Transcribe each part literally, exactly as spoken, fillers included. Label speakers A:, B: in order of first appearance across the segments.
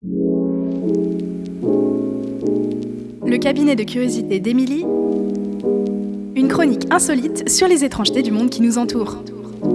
A: Le cabinet de curiosité d'Émilie, une chronique insolite sur les étrangetés du monde qui nous entoure.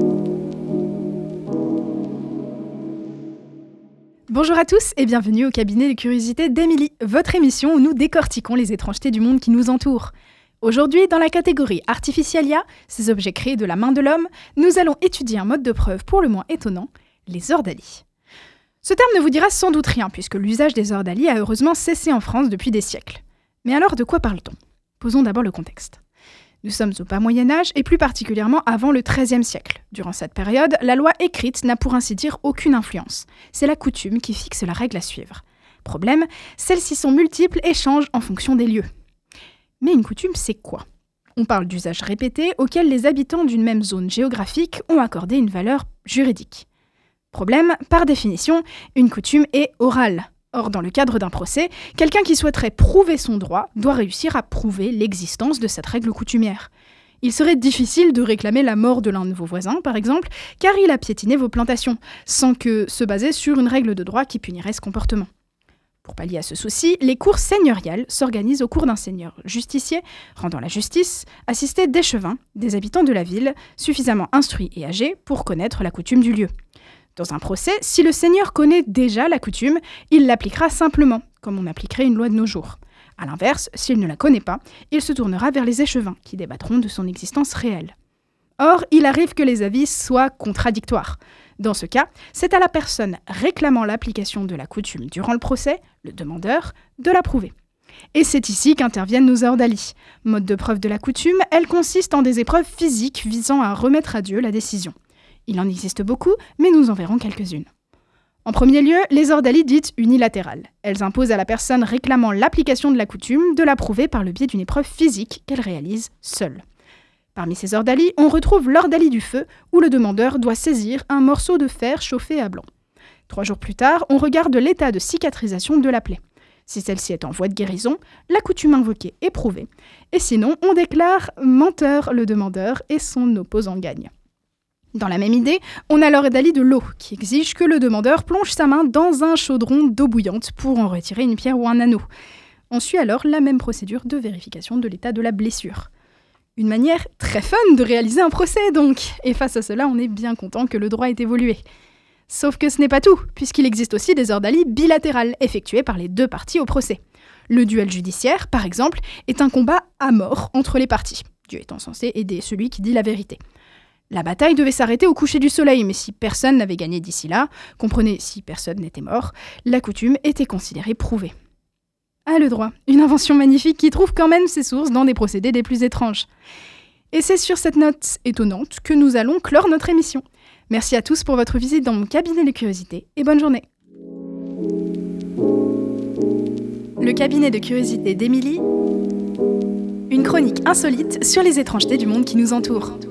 A: Bonjour à tous et bienvenue au cabinet de curiosité d'Émilie, votre émission où nous décortiquons les étrangetés du monde qui nous entoure. Aujourd'hui, dans la catégorie Artificialia, ces objets créés de la main de l'homme, nous allons étudier un mode de preuve pour le moins étonnant, les ordalies. Ce terme ne vous dira sans doute rien puisque l'usage des ordalies a heureusement cessé en France depuis des siècles. Mais alors de quoi parle-t-on ? Posons d'abord le contexte. Nous sommes au bas Moyen-Âge et plus particulièrement avant le treizième siècle. Durant cette période, la loi écrite n'a pour ainsi dire aucune influence. C'est la coutume qui fixe la règle à suivre. Problème, celles-ci sont multiples et changent en fonction des lieux. Mais une coutume, c'est quoi ? On parle d'usages répétés auxquels les habitants d'une même zone géographique ont accordé une valeur juridique. Problème, par définition, une coutume est orale. Or, dans le cadre d'un procès, quelqu'un qui souhaiterait prouver son droit doit réussir à prouver l'existence de cette règle coutumière. Il serait difficile de réclamer la mort de l'un de vos voisins, par exemple, car il a piétiné vos plantations, sans que se baser sur une règle de droit qui punirait ce comportement. Pour pallier à ce souci, les cours seigneuriales s'organisent au cours d'un seigneur justicier, rendant la justice, assisté d'échevins, des habitants de la ville, suffisamment instruits et âgés pour connaître la coutume du lieu. Dans un procès, si le seigneur connaît déjà la coutume, il l'appliquera simplement, comme on appliquerait une loi de nos jours. A l'inverse, s'il ne la connaît pas, il se tournera vers les échevins, qui débattront de son existence réelle. Or, il arrive que les avis soient contradictoires. Dans ce cas, c'est à la personne réclamant l'application de la coutume durant le procès, le demandeur, de la prouver. Et c'est ici qu'interviennent nos ordalies. Mode de preuve de la coutume, elle consiste en des épreuves physiques visant à remettre à Dieu la décision. Il en existe beaucoup, mais nous en verrons quelques-unes. En premier lieu, les ordalies dites unilatérales. Elles imposent à la personne réclamant l'application de la coutume de la prouver par le biais d'une épreuve physique qu'elle réalise seule. Parmi ces ordalies, on retrouve l'ordalie du feu, où le demandeur doit saisir un morceau de fer chauffé à blanc. Trois jours plus tard, on regarde l'état de cicatrisation de la plaie. Si celle-ci est en voie de guérison, la coutume invoquée est prouvée. Et sinon, on déclare menteur le demandeur et son opposant gagne. Dans la même idée, on a l'ordalie de l'eau, qui exige que le demandeur plonge sa main dans un chaudron d'eau bouillante pour en retirer une pierre ou un anneau. On suit alors la même procédure de vérification de l'état de la blessure. Une manière très fun de réaliser un procès donc, et face à cela, on est bien content que le droit ait évolué. Sauf que ce n'est pas tout, puisqu'il existe aussi des ordalies bilatérales, effectuées par les deux parties au procès. Le duel judiciaire, par exemple, est un combat à mort entre les parties, Dieu étant censé aider celui qui dit la vérité. La bataille devait s'arrêter au coucher du soleil, mais si personne n'avait gagné d'ici là, comprenez si personne n'était mort, la coutume était considérée prouvée. Ah le droit, une invention magnifique qui trouve quand même ses sources dans des procédés des plus étranges. Et c'est sur cette note étonnante que nous allons clore notre émission. Merci à tous pour votre visite dans mon cabinet de curiosité et bonne journée. Le cabinet de curiosité d'Émilie, une chronique insolite sur les étrangetés du monde qui nous entoure.